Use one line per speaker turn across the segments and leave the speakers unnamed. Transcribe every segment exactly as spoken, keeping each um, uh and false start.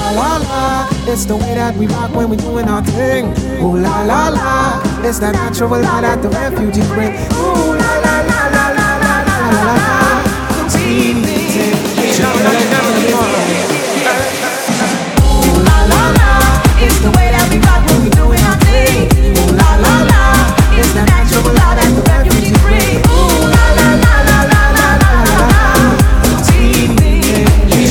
la la la, it's the way that we rock when we doing our thing. Ooh la la la, it's the natural law that the refugees bring. Ooh la la la la la la la la la la. Team thing, ooh la la la, it's the way that we rock when we doing our thing. Ooh la la la, it's the natural law that the refugees bring. Ooh la la la la la la la la la. Team thing.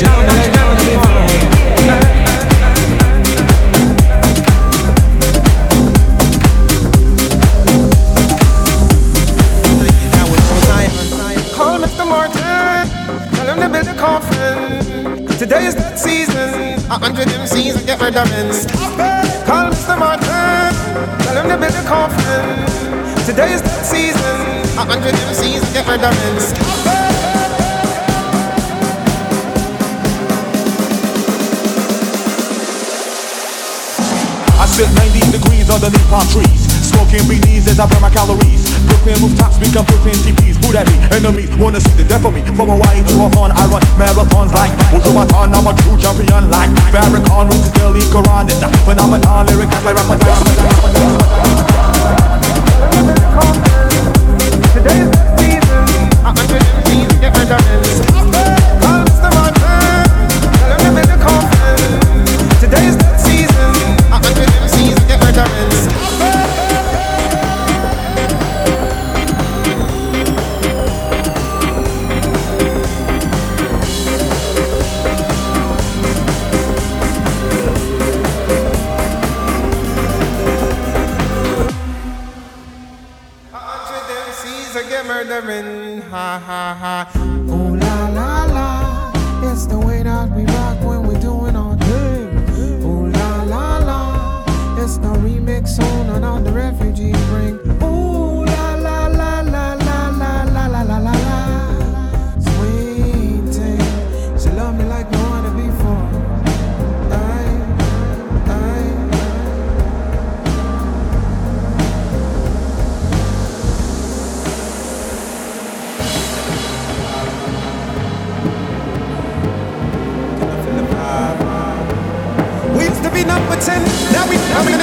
Call Mister Martin, tell him to build a coffin. Today is that season, a hundred M Cs and get rid of it. Call Mister Martin, tell him to build a coffin. Today is that season, a hundred M Cs and get rid of it.
I sit ninety degrees underneath palm trees, smoking beanies as I burn my calories. Brooklyn rooftops become fifteen T Ps. Who that be? Enemies wanna see the death of me. From Hawaii to Hawthorne, I run marathons like Ultramarthon. I'm a true champion like Farrakhan. Read the Daily Quran. It's a phenomenon. Lyric like Ramadan. Today is the season. A hundred M Cs get rid of it. Call Mister Martin, tell him to build a coffin. Today is the season. A hundred M Cs get rid of it. Murdering, ha ha ha. Ooh la la la, it's the way that we rock when we're doing our thing. Ooh la la la, it's the remix on and on the refugees bring. Ooh la la la la la la la la la la la. Sweet thing, she love me like no one before. Aye, aye. Number ten, now we, now we